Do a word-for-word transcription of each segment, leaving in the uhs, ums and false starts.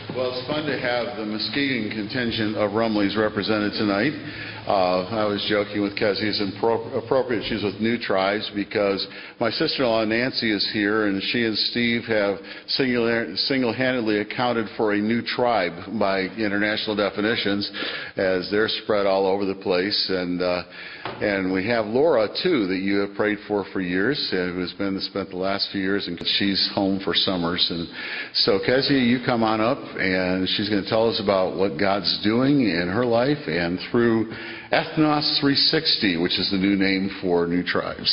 Well, it's fun to have the Muskegon contingent of Rumleys represented tonight. Uh, I was joking with Kezzy. It's impro- appropriate she's with New Tribes because my sister-in-law Nancy is here, and she and Steve have singular, single-handedly accounted for a new tribe by international definitions, as they're spread all over the place. And uh, and we have Laura too, that you have prayed for for years, uh, who has been spent the last few years, and she's home for summers. And so, Kezzy, you come on up, and she's going to tell us about what God's doing in her life and through Ethnos three sixty, which is the new name for New Tribes.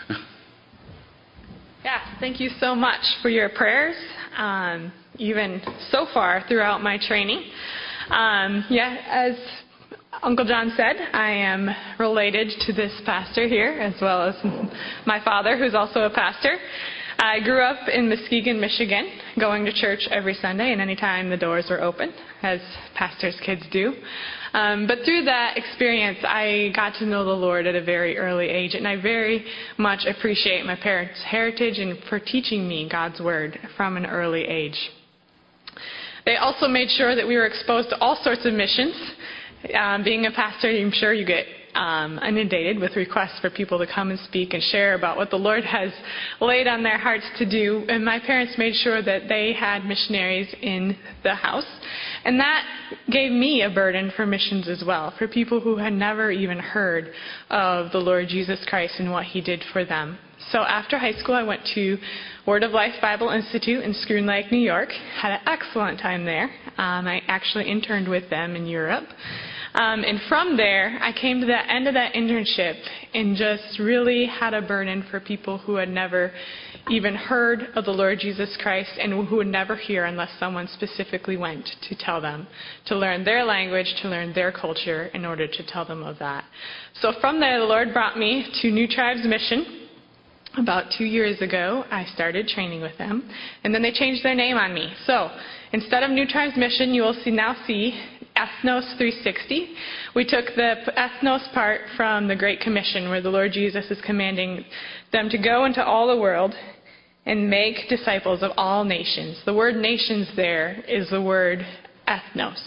Yeah, thank you so much for your prayers, um, even so far throughout my training. Um, yeah, as Uncle John said, I am related to this pastor here, as well as my father, who's also a pastor. I grew up in Muskegon, Michigan, going to church every Sunday and anytime the doors were open, as pastors' kids do. Um, but through that experience, I got to know the Lord at a very early age, and I very much appreciate my parents' heritage and for teaching me God's Word from an early age. They also made sure that we were exposed to all sorts of missions. Um, being a pastor, I'm sure you get um, inundated with requests for people to come and speak and share about what the Lord has laid on their hearts to do. And my parents made sure that they had missionaries in the house. And that gave me a burden for missions as well, for people who had never even heard of the Lord Jesus Christ and what He did for them. So after high school, I went to Word of Life Bible Institute in Schroon Lake, New York. Had an excellent time there. Um, I actually interned with them in Europe. Um, and from there, I came to the end of that internship and just really had a burden for people who had never even heard of the Lord Jesus Christ and who would never hear unless someone specifically went to tell them, to learn their language, to learn their culture in order to tell them of that. So from there, the Lord brought me to New Tribes Mission. About two years ago, I started training with them, and then they changed their name on me. So instead of New Tribes Mission, you will see now see Ethnos three sixty. We took the Ethnos part from the Great Commission, where the Lord Jesus is commanding them to go into all the world and make disciples of all nations. The word nations there is the word ethnos.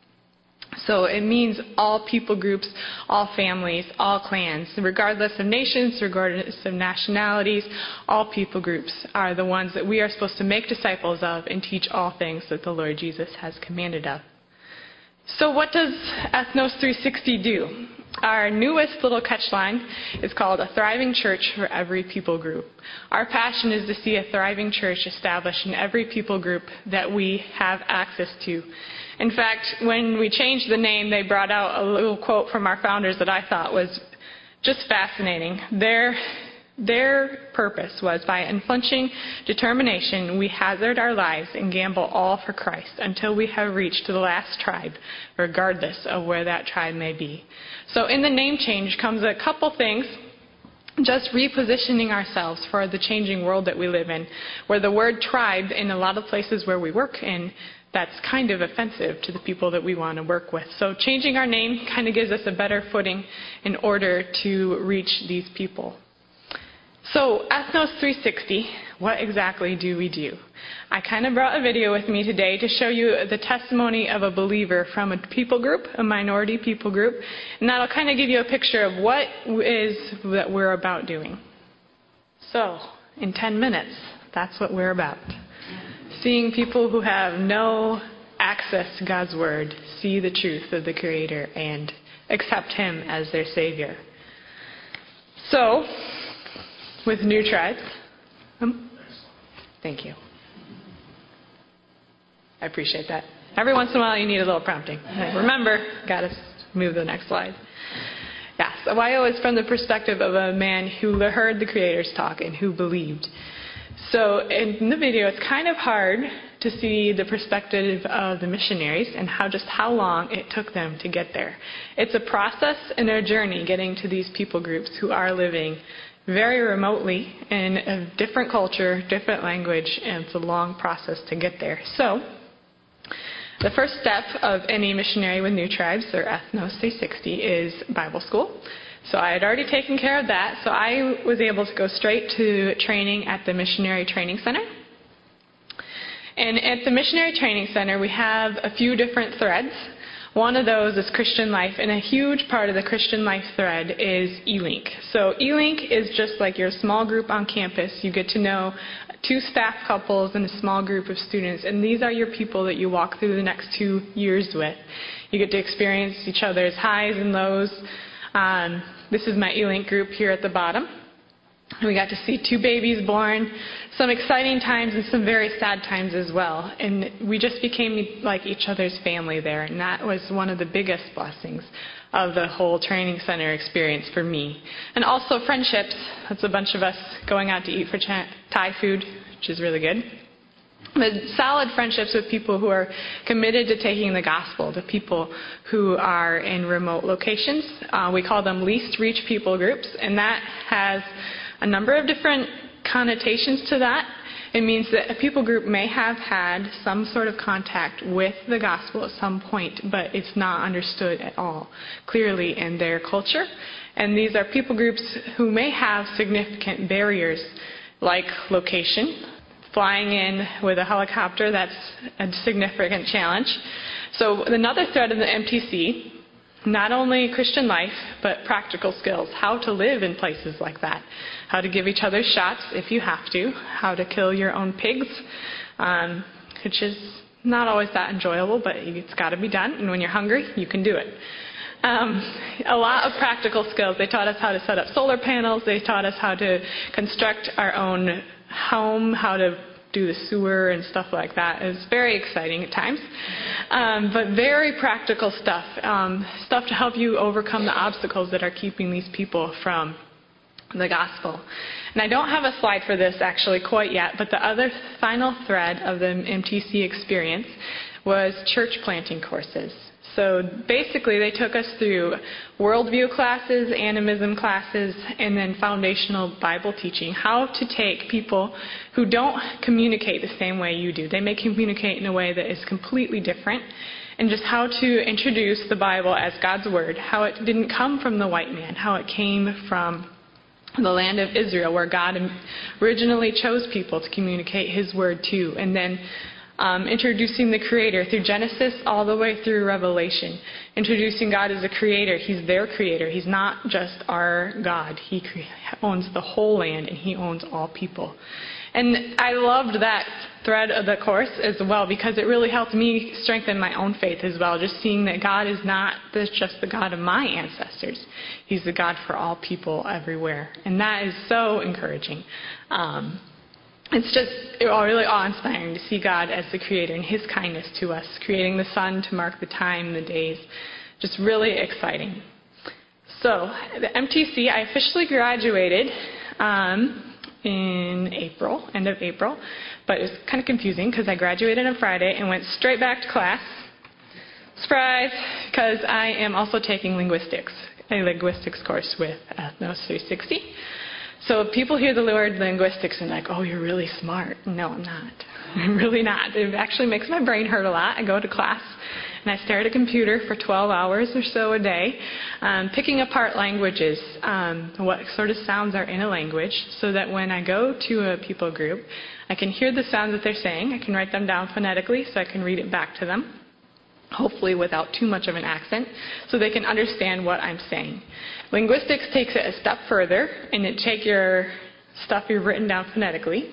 So it means all people groups, all families, all clans, regardless of nations, regardless of nationalities, all people groups are the ones that we are supposed to make disciples of and teach all things that the Lord Jesus has commanded of. So what does Ethnos three sixty do? Our newest little catchline is called A Thriving Church for Every People Group. Our passion is to see a thriving church established in every people group that we have access to. In fact, when we changed the name, they brought out a little quote from our founders that I thought was just fascinating. Their, their purpose was, by unflinching determination, we hazard our lives and gamble all for Christ until we have reached the last tribe, regardless of where that tribe may be. So in the name change comes a couple things. Just repositioning ourselves for the changing world that we live in, where the word tribe, in a lot of places where we work in, that's kind of offensive to the people that we want to work with. So changing our name kind of gives us a better footing in order to reach these people. So Ethnos three sixty, what exactly do we do? I kind of brought a video with me today to show you the testimony of a believer from a people group, a minority people group, and that'll kind of give you a picture of what is that we're about doing. So, in ten minutes, that's what we're about. Seeing people who have no access to God's Word see the truth of the Creator and accept Him as their Savior. So, with New Tribes, um, thank you. I appreciate that. Every once in a while you need a little prompting. Remember, got to move to the next slide. Yeah, so Wyo is from the perspective of a man who heard the Creator's talk and who believed. So in the video, it's kind of hard to see the perspective of the missionaries and how just how long it took them to get there. It's a process and a journey getting to these people groups who are living very remotely in a different culture, different language, and it's a long process to get there. So the first step of any missionary with New Tribes, or Ethnos three sixty, is Bible school. So I had already taken care of that, so I was able to go straight to training at the Missionary Training Center. And at the Missionary Training Center, we have a few different threads. One of those is Christian life, and a huge part of the Christian life thread is E-Link. So E-Link is just like your small group on campus. You get to know two staff couples and a small group of students, and these are your people that you walk through the next two years with. You get to experience each other's highs and lows. Um, this is my E-Link group here at the bottom. We got to see two babies born, some exciting times and some very sad times as well. And we just became like each other's family there. And that was one of the biggest blessings of the whole training center experience for me. And also friendships. That's a bunch of us going out to eat for Thai food, which is really good. But solid friendships with people who are committed to taking the gospel to people who are in remote locations. Uh, we call them least reach people groups, and that has a number of different connotations to that. It means that a people group may have had some sort of contact with the gospel at some point, but it's not understood at all clearly in their culture. And these are people groups who may have significant barriers like location. Flying in with a helicopter, that's a significant challenge. So another thread in the M T C, not only Christian life, but practical skills, how to live in places like that, how to give each other shots if you have to, how to kill your own pigs, um, which is not always that enjoyable, but it's got to be done, and when you're hungry, you can do it. Um, a lot of practical skills. They taught us how to set up solar panels. They taught us how to construct our own home, how to do the sewer and stuff like that. It was very exciting at times, um, but very practical stuff, um, stuff to help you overcome the obstacles that are keeping these people from the gospel. And I don't have a slide for this actually quite yet, but the other final thread of the M T C experience was church planting courses. So basically they took us through worldview classes, animism classes, and then foundational Bible teaching. How to take people who don't communicate the same way you do. They may communicate in a way that is completely different. And just how to introduce the Bible as God's Word. How it didn't come from the white man. How it came from the land of Israel, where God originally chose people to communicate His Word to. And then Um, introducing the Creator through Genesis all the way through Revelation. Introducing God as a creator. He's their creator. He's not just our God. He cre- owns the whole land, and He owns all people. And I loved that thread of the course as well, because it really helped me strengthen my own faith as well, just seeing that God is not just the God of my ancestors. He's the God for all people everywhere. And that is so encouraging. Um, It's just really awe-inspiring to see God as the Creator and His kindness to us, creating the sun to mark the time, the days. Just really exciting. So, the M T C, I officially graduated um, in April, end of April, but it was kind of confusing because I graduated on Friday and went straight back to class. Surprise! Because I am also taking linguistics, a linguistics course with Ethnos three sixty. So people hear the word linguistics and like, oh, you're really smart. No, I'm not. I'm really not. It actually makes my brain hurt a lot. I go to class and I stare at a computer for twelve hours or so a day, um, picking apart languages, um, what sort of sounds are in a language, so that when I go to a people group, I can hear the sounds that they're saying. I can write them down phonetically so I can read it back to them, hopefully without too much of an accent, so they can understand what I'm saying. Linguistics takes it a step further, and it take your stuff you've written down phonetically,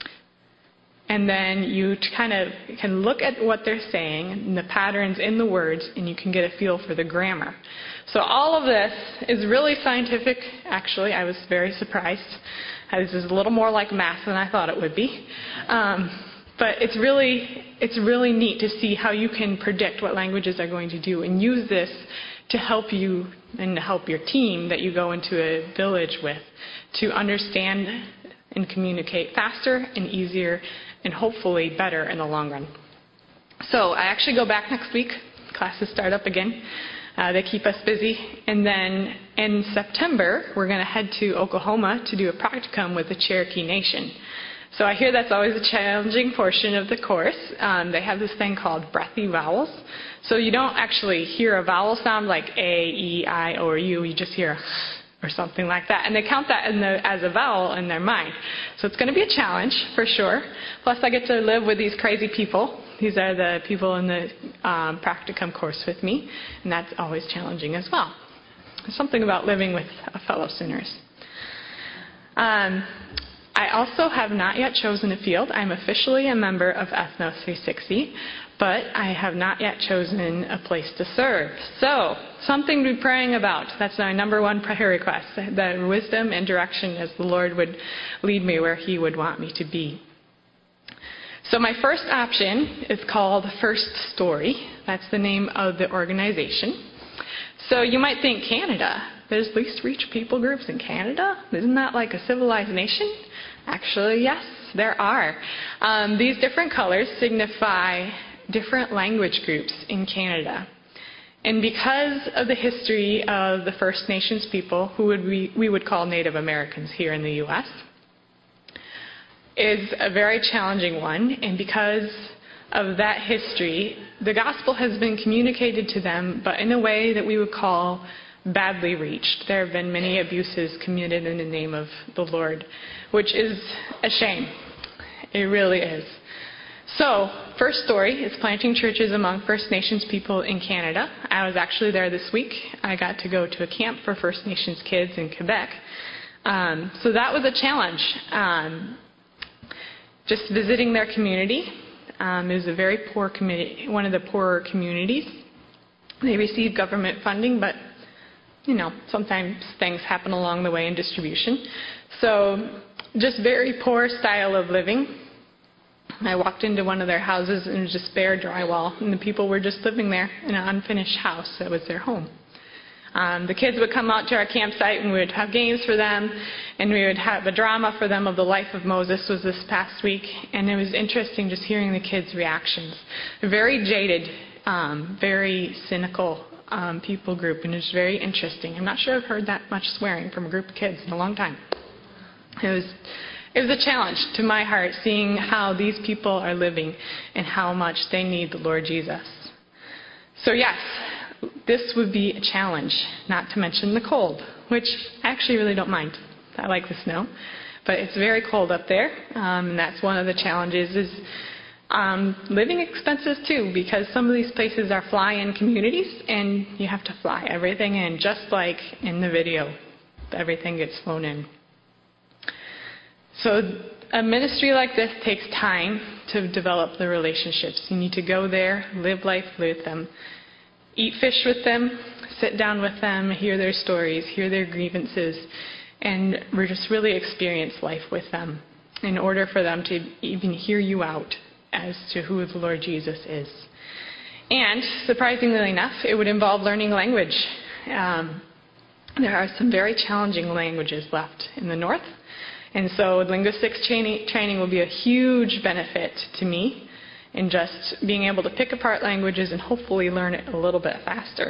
and then you kind of can look at what they're saying and the patterns in the words, and you can get a feel for the grammar. So all of this is really scientific. Actually, I was very surprised. This is a little more like math than I thought it would be. Um, But it's really, it's really neat to see how you can predict what languages are going to do and use this to help you and to help your team that you go into a village with to understand and communicate faster and easier and hopefully better in the long run. So I actually go back next week. Classes start up again. Uh, they keep us busy. And then in September, we're going to head to Oklahoma to do a practicum with the Cherokee Nation. So I hear that's always a challenging portion of the course. Um, they have this thing called breathy vowels. So you don't actually hear a vowel sound like A, E, I, or U. You just hear or something like that. And they count that in the, as a vowel in their mind. So it's going to be a challenge, for sure. Plus, I get to live with these crazy people. These are the people in the um, practicum course with me, and that's always challenging as well. There's something about living with fellow sinners. Um, I also have not yet chosen a field. I'm officially a member of Ethnos three sixty, but I have not yet chosen a place to serve. So, something to be praying about. That's my number one prayer request, the wisdom and direction as the Lord would lead me where He would want me to be. So my first option is called First Story. That's the name of the organization. So you might think, Canada, there's least reach people groups in Canada? Isn't that like a civilized nation? Actually, yes, there are. Um, these different colors signify different language groups in Canada. And because of the history of the First Nations people, who would we, we would call Native Americans here in the U S, is a very challenging one. And because of that history, the gospel has been communicated to them, but in a way that we would call badly reached. There have been many abuses committed in the name of the Lord, which is a shame. It really is. So, First Story is planting churches among First Nations people in Canada. I was actually there this week. I got to go to a camp for First Nations kids in Quebec. Um, so that was a challenge. Um, just visiting their community. Um, it was a very poor community, one of the poorer communities. They receive government funding, but you know, sometimes things happen along the way in distribution. So, just very poor style of living. I walked into one of their houses and it was just bare drywall, and the people were just living there in an unfinished house that was their home. Um, the kids would come out to our campsite and we would have games for them, and we would have a drama for them of the life of Moses was this past week, and it was interesting just hearing the kids' reactions. They're very jaded, um, very cynical um, people group, and it was very interesting. I'm not sure I've heard that much swearing from a group of kids in a long time. It was It was a challenge to my heart, seeing how these people are living and how much they need the Lord Jesus. So yes, this would be a challenge, not to mention the cold, which I actually really don't mind. I like the snow, but it's very cold up there, um, and that's one of the challenges is um, living expenses too, because some of these places are fly-in communities, and you have to fly everything in, just like in the video. Everything gets flown in. So a ministry like this takes time to develop the relationships. You need to go there, live life with them, eat fish with them, sit down with them, hear their stories, hear their grievances, and just really experience life with them in order for them to even hear you out as to who the Lord Jesus is. And surprisingly enough, it would involve learning language. Um, there are some very challenging languages left in the north. And so linguistics training, training will be a huge benefit to me in just being able to pick apart languages and hopefully learn it a little bit faster.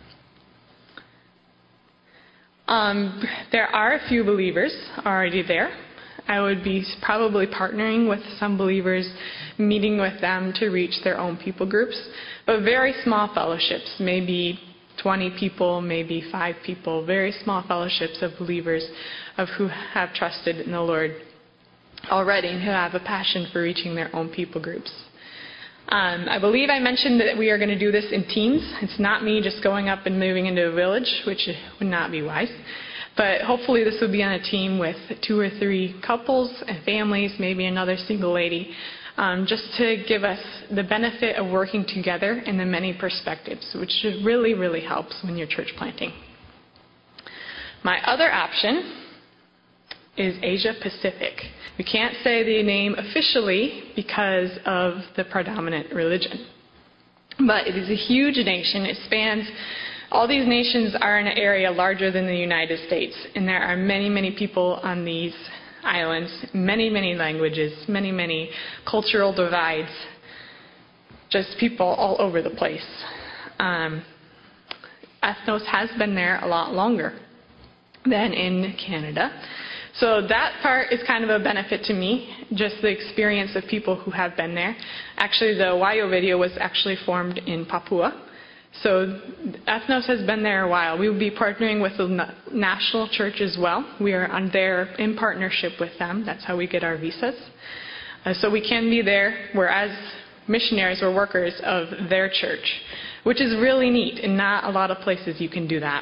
Um, there are a few believers already there. I would be probably partnering with some believers, meeting with them to reach their own people groups, but very small fellowships, maybe twenty people, maybe five people, very small fellowships of believers of who have trusted in the Lord already and who have a passion for reaching their own people groups. Um, I believe I mentioned that we are going to do this in teams. It's not me just going up and moving into a village, which would not be wise. But hopefully this will be on a team with two or three couples and families, maybe another single lady, um, just to give us the benefit of working together in the many perspectives, which really, really helps when you're church planting. My other option is Asia Pacific. We can't say the name officially because of the predominant religion. But it is a huge nation. It spans, all these nations are in an area larger than the United States. And there are many, many people on these islands, many, many languages, many, many cultural divides, just people all over the place. Um, Ethnos has been there a lot longer than in Canada. So that part is kind of a benefit to me, just the experience of people who have been there. Actually, the Wayo video was actually formed in Papua. So Ethnos has been there a while. We will be partnering with the national church as well. We are on there in partnership with them. That's how we get our visas. Uh, so we can be there, whereas missionaries or workers of their church, which is really neat, and not a lot of places you can do that.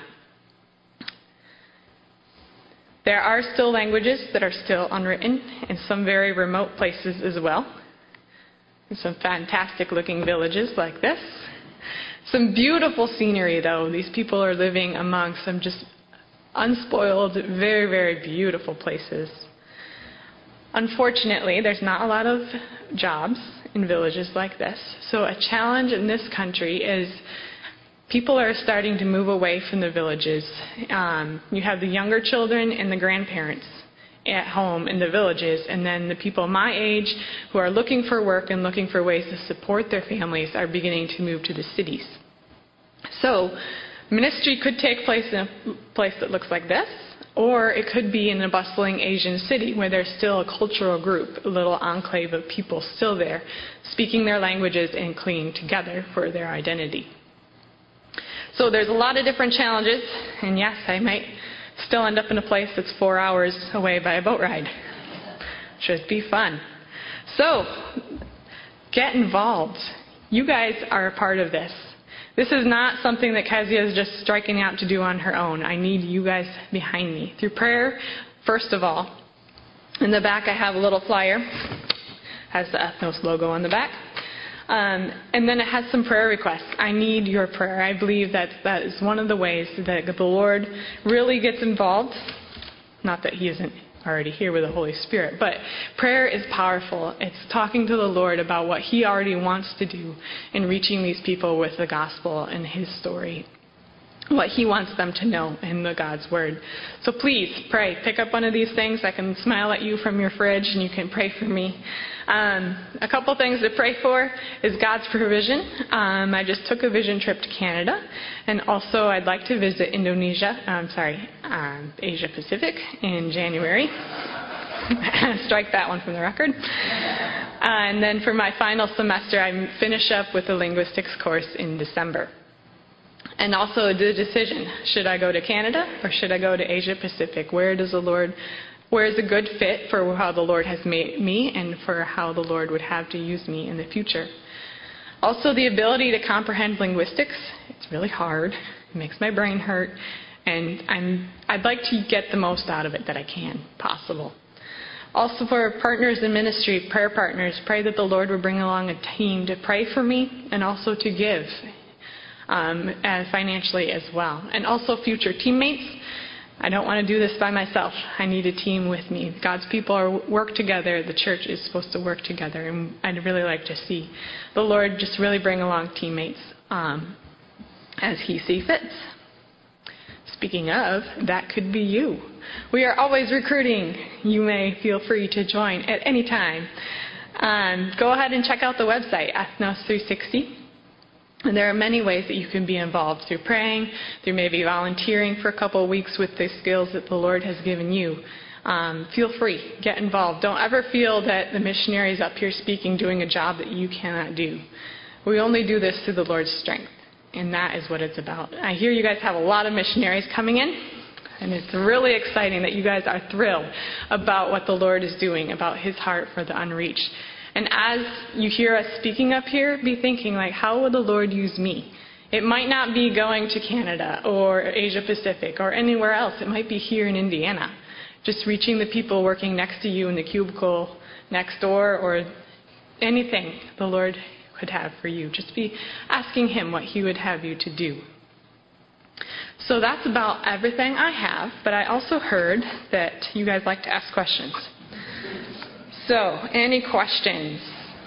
There are still languages that are still unwritten in some very remote places as well. Some fantastic looking villages like this. Some beautiful scenery, though. These people are living among some just unspoiled, very, very beautiful places. Unfortunately, there's not a lot of jobs in villages like this. So a challenge in this country is people are starting to move away from the villages. Um, you have the younger children and the grandparents at home in the villages, and then the people my age who are looking for work and looking for ways to support their families are beginning to move to the cities. So ministry could take place in a place that looks like this, or it could be in a bustling Asian city where there's still a cultural group, a little enclave of people still there, speaking their languages and clinging together for their identity. So there's a lot of different challenges, and yes, I might still end up in a place that's four hours away by a boat ride. Should be fun. So, get involved. You guys are a part of this. This is not something that Kezia is just striking out to do on her own. I need you guys behind me. Through prayer, first of all. In the back I have a little flyer. Has the Ethnos logo on the back. Um, and then it has some prayer requests. I need your prayer. I believe that that is one of the ways that the Lord really gets involved. Not that He isn't already here with the Holy Spirit, but prayer is powerful. It's talking to the Lord about what He already wants to do in reaching these people with the gospel and His story. What He wants them to know in the God's Word. So please pray. Pick up one of these things. I can smile at you from your fridge and you can pray for me. Um, a couple things to pray for is God's provision. Um, I just took a vision trip to Canada, and also I'd like to visit Indonesia, I'm sorry, um, Asia Pacific in January. Strike that one from the record. Uh, and then for my final semester, I finish up with a linguistics course in December. And also the decision, should I go to Canada or should I go to Asia Pacific? Where does the Lord, where is a good fit for how the Lord has made me and for how the Lord would have to use me in the future? Also the ability to comprehend linguistics. It's really hard. It makes my brain hurt. And I'm, I'd like to get the most out of it that I can possible. Also for partners in ministry, prayer partners, pray that the Lord would bring along a team to pray for me and also to give. Um, and financially as well. And also future teammates. I don't want to do this by myself. I need a team with me. God's people are work together. The church is supposed to work together. And I'd really like to see the Lord just really bring along teammates um, as He sees fit. Speaking of, that could be you. We are always recruiting. You may feel free to join at any time. Um, go ahead and check out the website, Ethnos three sixty. And there are many ways that you can be involved, through praying, through maybe volunteering for a couple of weeks with the skills that the Lord has given you. Um, feel free. Get involved. Don't ever feel that the missionary is up here speaking, doing a job that you cannot do. We only do this through the Lord's strength, and that is what it's about. I hear you guys have a lot of missionaries coming in, and it's really exciting that you guys are thrilled about what the Lord is doing, about His heart for the unreached. And as you hear us speaking up here, be thinking, like, how will the Lord use me? It might not be going to Canada or Asia Pacific or anywhere else. It might be here in Indiana. Just reaching the people working next to you in the cubicle next door, or anything the Lord could have for you. Just be asking Him what He would have you to do. So that's about everything I have, but I also heard that you guys like to ask questions. So, any questions?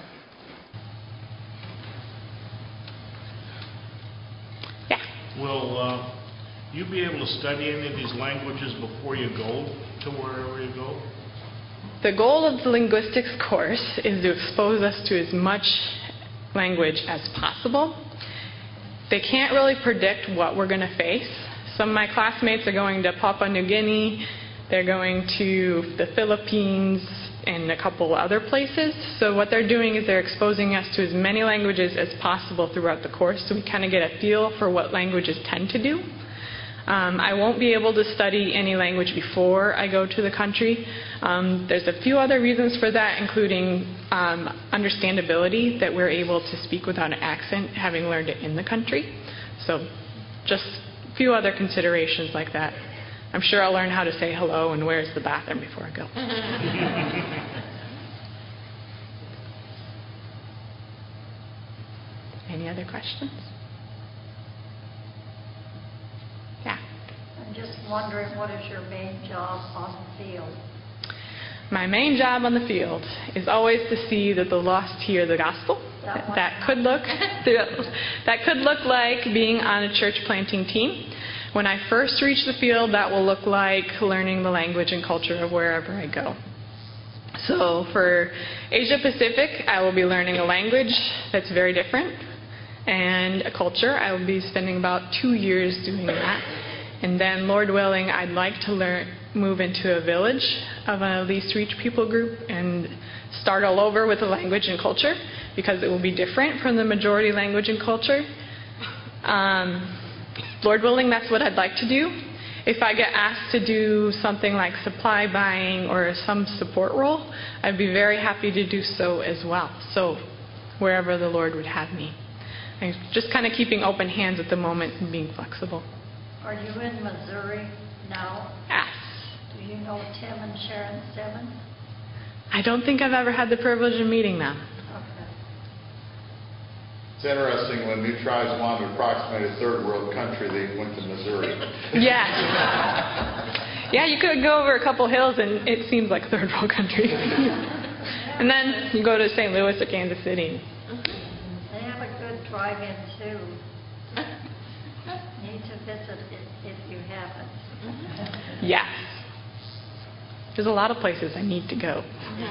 Yeah. Will uh, you be able to study any of these languages before you go to wherever you go? The goal of the linguistics course is to expose us to as much language as possible. They can't really predict what we're going to face. Some of my classmates are going to Papua New Guinea. They're going to the Philippines. in a couple other places. So what they're doing is they're exposing us to as many languages as possible throughout the course, so we kind of get a feel for what languages tend to do. Um, I won't be able to study any language before I go to the country. Um, there's a few other reasons for that, including um, understandability, that we're able to speak without an accent, having learned it in the country. So just a few other considerations like that. I'm sure I'll learn how to say hello and where's the bathroom before I go. Any other questions? Yeah. I'm just wondering, what is your main job on the field? My main job on the field is always to see that the lost hear the gospel. That, that could look that could look like being on a church planting team. When I first reach the field, that will look like learning the language and culture of wherever I go. So for Asia Pacific, I will be learning a language that's very different, and a culture. I will be spending about two years doing that. And then, Lord willing, I'd like to learn, move into a village of a least reach people group and start all over with the language and culture, because it will be different from the majority language and culture. Um, Lord willing, that's what I'd like to do. If I get asked to do something like supply buying or some support role, I'd be very happy to do so as well. So wherever the Lord would have me. I'm just kind of keeping open hands at the moment and being flexible. Are you in Missouri now? Yes. Do you know Tim and Sharon Simmons? I don't think I've ever had the privilege of meeting them. Okay. It's interesting, when New Tribes wanted to approximate a third world country, they went to Missouri. Yes. Yeah, you could go over a couple hills and it seems like third world country. And then you go to Saint Louis or Kansas City. They have a good drive-in too. Need to visit it if you haven't. Yes. There's a lot of places I need to go.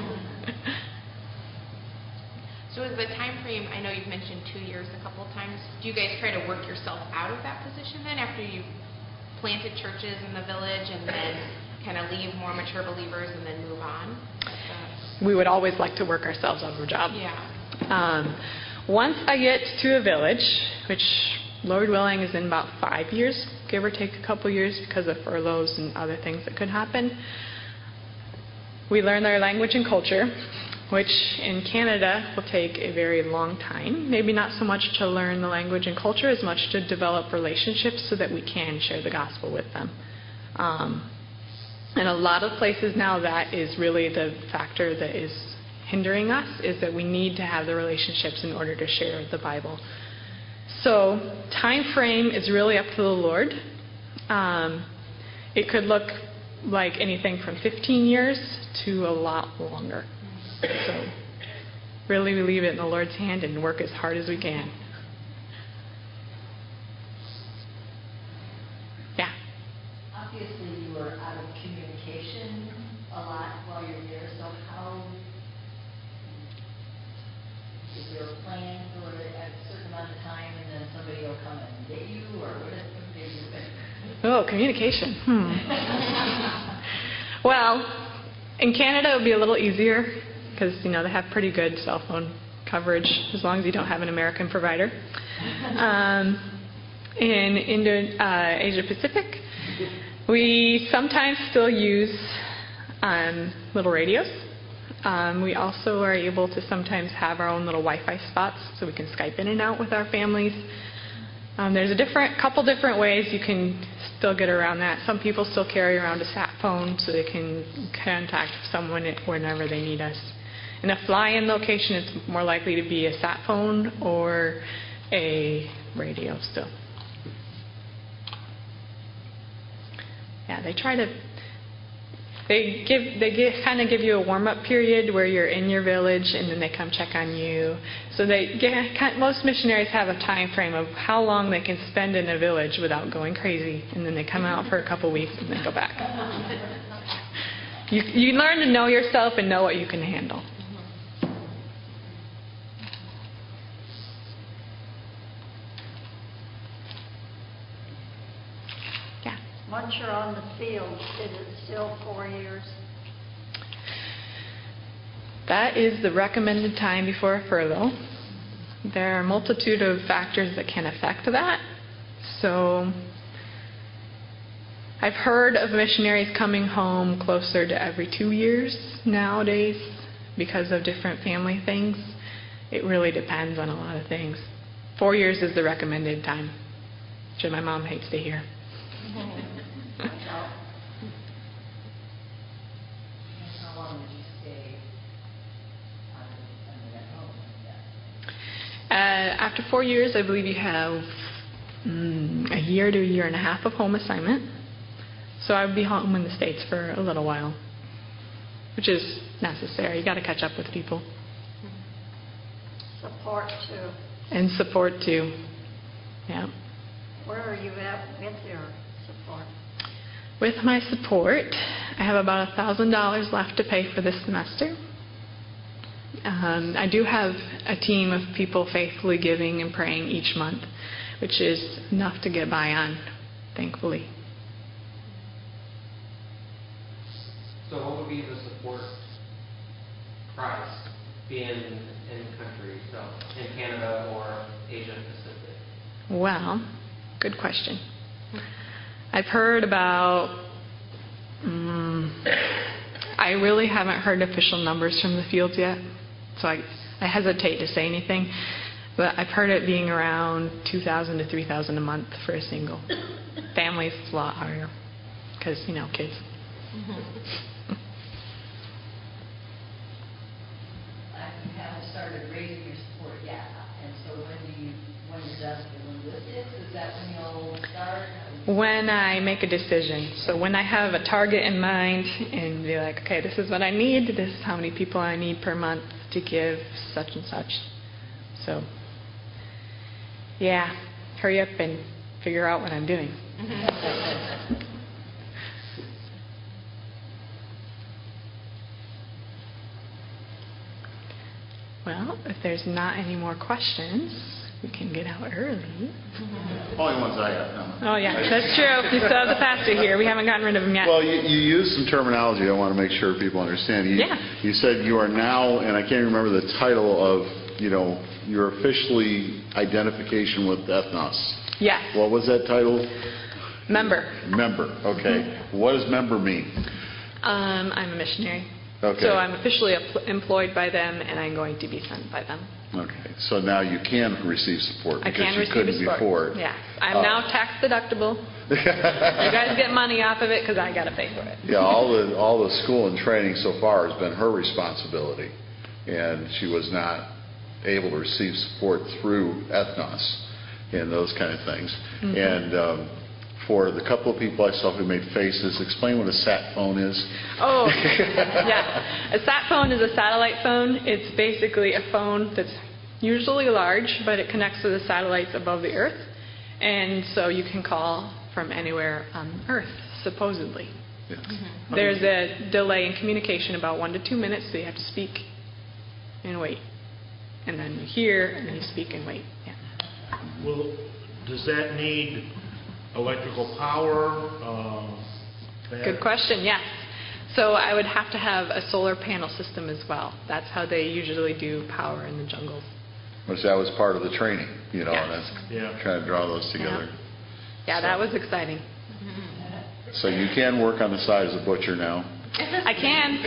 So is the time frame, I know you've mentioned two years a couple of times, do you guys try to work yourself out of that position then after you've planted churches in the village and then kind of leave more mature believers and then move on? We would always like to work ourselves out of a job. Yeah. Um, once I get to a village, which Lord willing is in about five years, give or take a couple years because of furloughs and other things that could happen, we learn their language and culture, which in Canada will take a very long time. Maybe not so much to learn the language and culture as much to develop relationships so that we can share the gospel with them. Um, in a lot of places now, that is really the factor that is hindering us, is that we need to have the relationships in order to share the Bible. So time frame is really up to the Lord. Um, it could look like anything from fifteen years to a lot longer. So really we leave it in the Lord's hand and work as hard as we can. Yeah. Obviously you were out of communication a lot while you're there, so how is there a plan for it at a certain amount of time and then somebody will come and get you, or what is somebody doing? Oh, communication. Hmm. Well, in Canada it would be a little easier because, you know, they have pretty good cell phone coverage as long as you don't have an American provider. Um, in Indo, uh, Asia Pacific, we sometimes still use um, little radios. Um, we also are able to sometimes have our own little Wi-Fi spots so we can Skype in and out with our families. Um, there's a different couple different ways you can still get around that. Some people still carry around a sat phone so they can contact someone whenever they need us. In a fly-in location, it's more likely to be a sat phone or a radio still. Yeah, they try to. They give they give, kind of give you a warm-up period where you're in your village, and then they come check on you. So they get, most missionaries have a time frame of how long they can spend in a village without going crazy, and then they come out for a couple weeks and then go back. You you learn to know yourself and know what you can handle. Once you're on the field, is it still four years? That is the recommended time before a furlough. There are a multitude of factors that can affect that. So I've heard of missionaries coming home closer to every two years nowadays because of different family things. It really depends on a lot of things. Four years is the recommended time, which my mom hates to hear. And how long did you stay on on that home like that? Uh, after four years, I believe you have mm, a year to a year and a half of home assignment. So I would be home in the States for a little while, which is necessary. You got to catch up with people. Support too. And support too. Yeah. Where are you at with your support? With my support, I have about one thousand dollars left to pay for this semester. Um, I do have a team of people faithfully giving and praying each month, which is enough to get by on, thankfully. So what would be the support price being in the country, so in Canada or Asia Pacific? Well, good question. I've heard about, um, I really haven't heard official numbers from the fields yet, so I, I hesitate to say anything, but I've heard it being around two thousand to three thousand a month for a single. Families, it's a lot higher because, you know, kids. You haven't started raising your support yet, and so when do you, when does that enlist it? Is that when you'll start? When I make a decision. So when I have a target in mind and be like, okay, this is what I need, this is how many people I need per month to give such and such. So, yeah, hurry up and figure out what I'm doing. Well, if there's not any more questions, we can get out early. Only ones I have, no. Oh, yeah, that's true. You still have the pastor here. We haven't gotten rid of him yet. Well, you, you used some terminology I want to make sure people understand. You, Yeah. You said you are now, and I can't remember the title of, you know, your officially identification with ethnos. Yes. What was that title? Member. Member. Okay. What does member mean? Um, I'm a missionary. Okay. So I'm officially empl- employed by them, and I'm going to be sent by them. Okay. So now you can receive support I because can you receive couldn't a support. before. Yeah. I'm Uh, now tax deductible. You guys get money off of it because I got to pay for it. Yeah, all the all the school and training so far has been her responsibility, and she was not able to receive support through ethnos and those kind of things. Mm-hmm. And um, for the couple of people I saw who made faces, explain what a sat phone is. Oh, yeah. A sat phone is a satellite phone. It's basically a phone that's usually large, but it connects to the satellites above the Earth. And so you can call from anywhere on Earth, supposedly. Yes. There's a delay in communication, about one to two minutes, so you have to speak and wait. And then you hear, and then you speak and wait. Yeah. Well, does that need electrical power? Uh, that- Good question, yes. So I would have to have a solar panel system as well. That's how they usually do power in the jungles. Which that was part of the training, you know, Yes. and that's Yeah. trying to draw those together. Yeah, that was exciting. So you can work on the side as a butcher now. I can.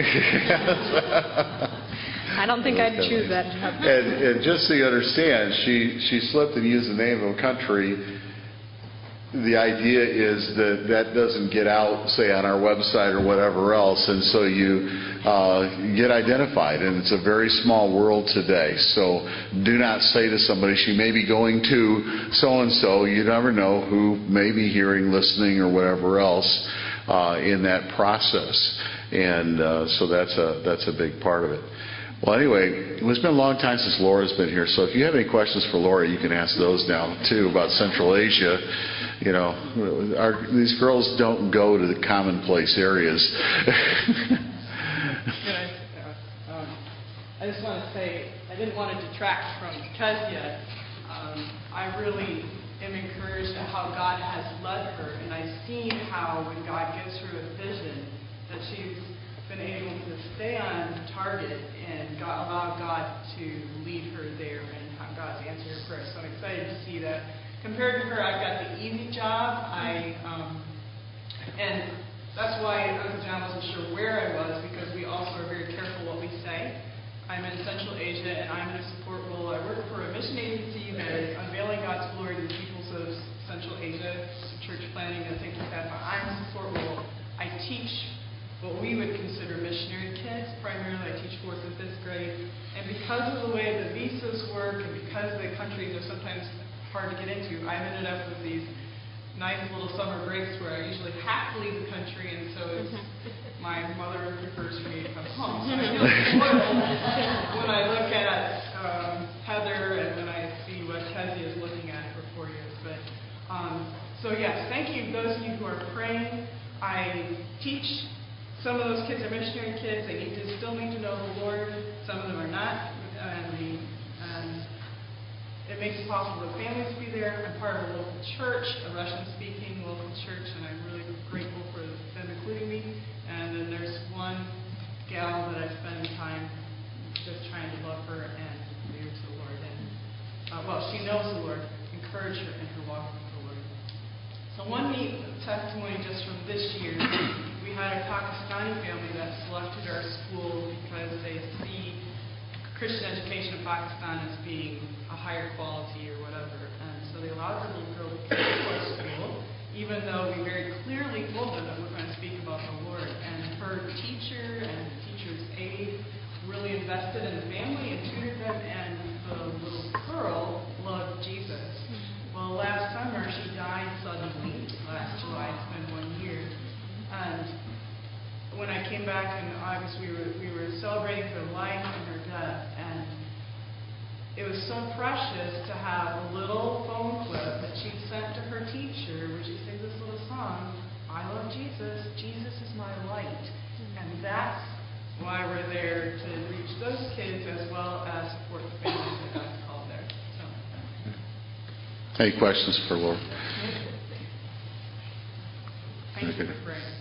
I don't think I'd choose that job. And, and just so you understand, she, she slipped and used the name of a country. The idea is that that doesn't get out, say, on our website or whatever else, and so you uh, get identified. And it's a very small world today. So do not say to somebody, she may be going to so-and-so. You never know who may be hearing, listening, or whatever else uh, in that process. And uh, so that's a, that's a big part of it. Well, anyway, it's been a long time since Laura's been here, so if you have any questions for Laura, you can ask those now, too, about Central Asia. You know, our, these girls don't go to the commonplace areas. Can I, uh, um, I just want to say, I didn't want to detract from Kezia. Um, I really am encouraged at how God has led her, and I've seen how when God gives her a vision, that she's been able to stay on target and God, allow God to lead her there and how God's answered her prayer. So I'm excited to see that. Compared to her, I've got the easy job. I um, and that's why Uncle John wasn't sure where I was, because we also are very careful what we say. I'm in Central Asia, and I'm in a support role. I work for a mission agency that is unveiling God's glory to the peoples of Central Asia, church planting and things like that. But I'm in a support role. I teach what we would consider missionary kids. Primarily, I teach fourth and fifth grade. And because of the way the visas work, and because the countries are sometimes hard to get into, I've ended up with these nice little summer breaks where I usually have to leave the country, and so it's, my mother prefers for me to come home. So I feel spoiled when I look at um, Heather and when I see what Kezia is looking at for four years. But um, so yes, thank you those of you who are praying. I teach. Some of those kids are missionary kids. They need to still need to know the Lord. Some of them are not, and the and it makes it possible for families to be there. I'm part of a local church, a Russian-speaking local church, and I'm really grateful for them including me. And then there's one gal that I spend time just trying to love her and lead her to the Lord. And uh, well, she knows the Lord. Encourage her in her walk with the Lord. So one neat testimony just from this year, we had a Pakistani family that selected our school because they see Christian education in Pakistan as being a higher quality or whatever. And so they allowed their little girl to come to our school, even though we very clearly told them that we're going to speak about the Lord. And her teacher and the teacher's aide really invested in the family and tutored them, and the little girl loved Jesus. Well, last summer she died suddenly. Last July, it's been one year. And when I came back in August, we were we were celebrating her life and her death, and it was so precious to have a little phone clip that she sent to her teacher, where she sings this little song, "I love Jesus, Jesus is my light," and that's why we're there, to reach those kids as well as support the families that God's called there. So. Any questions for Laura? Thank you for praying.